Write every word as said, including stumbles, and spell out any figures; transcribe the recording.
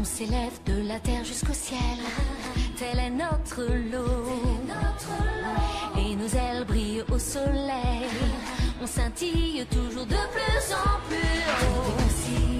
s'élève de la terre jusqu'au ciel, tel est notre lot. Et nos ailes brillent au soleil, on scintille toujours de plus en plus haut.